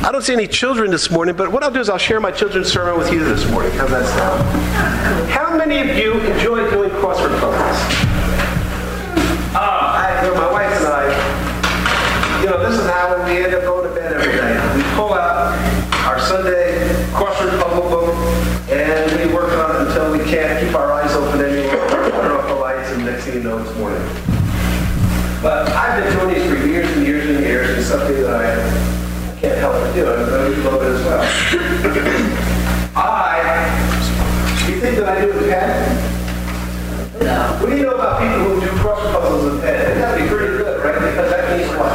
I don't see any children this morning, but what I'll do is I'll share my children's sermon with you this morning. How's that sound? How many of you enjoy doing crossword puzzles? My wife and I, this is how we end up going to bed every night. We pull out our Sunday crossword puzzle book, and we work on it until we can't keep our eyes open anymore. Turn off the lights, and next thing you know, it's morning. But I've been doing these for years and years and years, and something that I can't help but do. I'm going to love it as well. You think that I do with pen? No. What do you know about people who do crossword puzzles with pen? They have to be pretty good, right? Because that means what?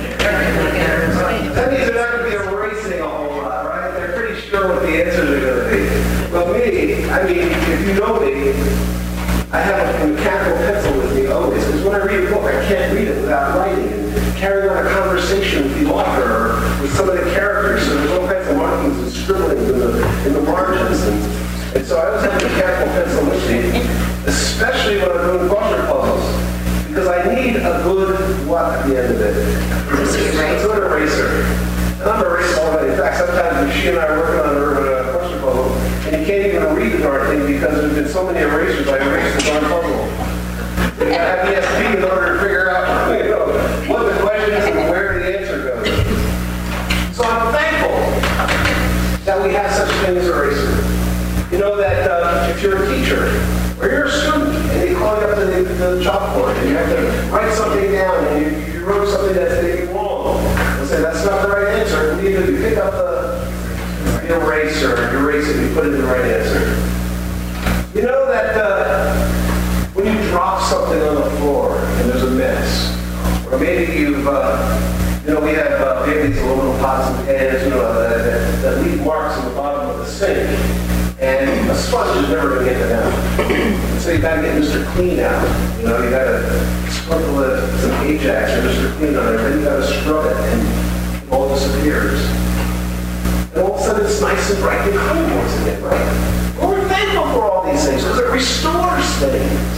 That means they're not going to be erasing a whole lot, right? They're pretty sure what the answers are going to be. Well, me, if you know me, I have a mechanical pencil with me always, because when I read a book, I can't read it without writing and carrying on a conversation with the author or with some of the characters. So there's all kinds of markings and scribblings in the margins. And so I always have a mechanical pencil with me, especially when I'm doing crossword puzzles, because I need a good what at the end of it. It's an eraser. And I'm erasing already. In fact, sometimes when she and I are working on her crossword puzzle, and you can't even read the darn thing because there's been so many erasers, I erased the darn puzzle. You gotta have the ESP in order to figure out what the question is and where the answer goes. So I'm thankful that we have such things as eraser. You know that if you're a teacher or you're a student and they call you up to the chalkboard and you have to write something down and you wrote something that's maybe wrong, they'll say that's not the right answer. What do? You pick up the eraser, you erase it, and you put it in the right answer. You know that when you drop something on the floor and there's a mess, or maybe you've, we have these aluminum pots and pans, that leave marks on the bottom of the sink, and a sponge is never going to get them out. So you got to get Mr. Clean out. You got to sprinkle some Ajax or Mr. Clean on it, then you got to scrub it, and it all disappears. And all of a sudden it's nice and bright and clean once again, right? Well, we're thankful for all these things because it restores things.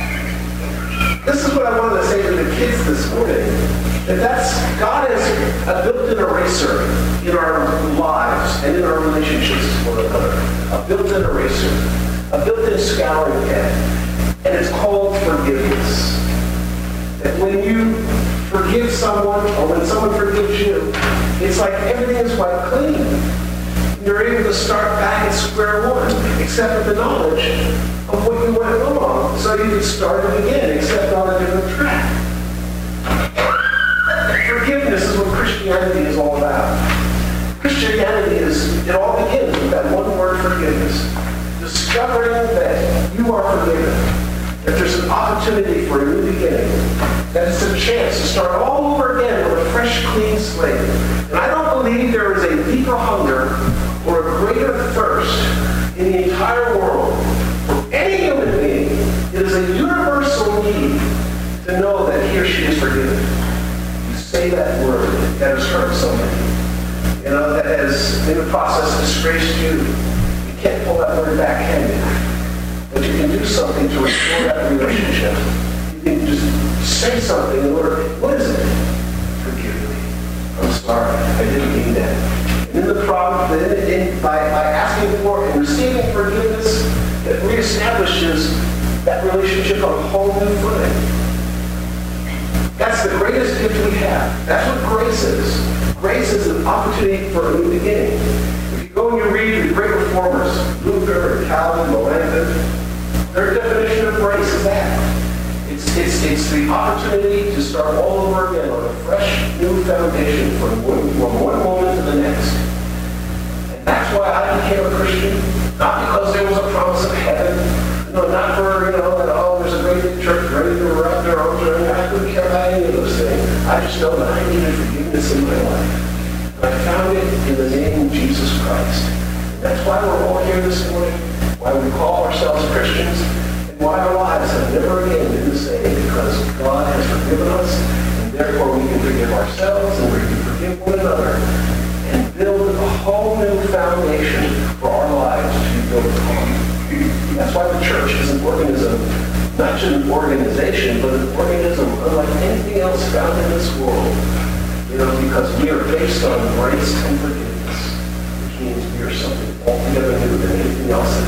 This is what I wanted to say to the kids this morning. God has a built-in eraser in our lives and in our relationships with one another. A built-in eraser. A built-in scouring pen. And it's called forgiveness. That when you forgive someone or when someone forgives you, it's like everything is wiped clean. You're able to start back at square one, except with the knowledge of what you went wrong. So you can start it again, except on a different track. Forgiveness is what Christianity is all about. Christianity it all begins with that one word, forgiveness. Discovering that you are forgiven. That there's an opportunity for a new beginning. That it's a chance to start all over again with a fresh, clean slate. And I don't believe there is a deeper hunger or a greater thirst in the entire world for any human being. It is a universal need to know that he or she is forgiven. You say that word that has hurt somebody. That has in the process disgraced you. You can't pull that word back, can you? But you can do something to restore that relationship. You can just say something in order. What is it? Forgive me. I'm sorry. I didn't mean that. And in the problem, by asking for and receiving forgiveness, it reestablishes that relationship on a whole new footing. That's the greatest gift we have. That's what grace is. Grace is an opportunity for a new beginning. If you go and you read the great reformers, Luther and Calvin, Melanchthon, their definition of grace is that. It's the opportunity to start all over again on a fresh, new foundation from one moment to the next. And that's why I became a Christian. Not because there was a promise of heaven. Not for, there's a great big church ready to wrap their arms around. I couldn't care about any of those things. I just know that I needed forgiveness in my life. And I found it in the name of Jesus Christ. And that's why we're all here this morning. Why we call ourselves Christians. Why our lives have never again been the same, because God has forgiven us, and therefore we can forgive ourselves, and we can forgive one another, and build a whole new foundation for our lives to be built upon. That's why the church is an organism, not just an organization, but an organism unlike anything else found in this world. You know, because we are based on grace and forgiveness, which means we are something altogether new than anything else